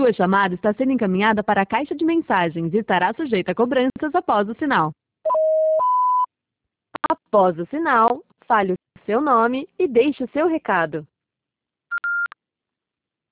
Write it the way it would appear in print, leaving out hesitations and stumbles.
Sua chamada está sendo encaminhada para a caixa de mensagens e estará sujeita a cobranças após o sinal. Após o sinal, fale o seu nome e deixe o seu recado.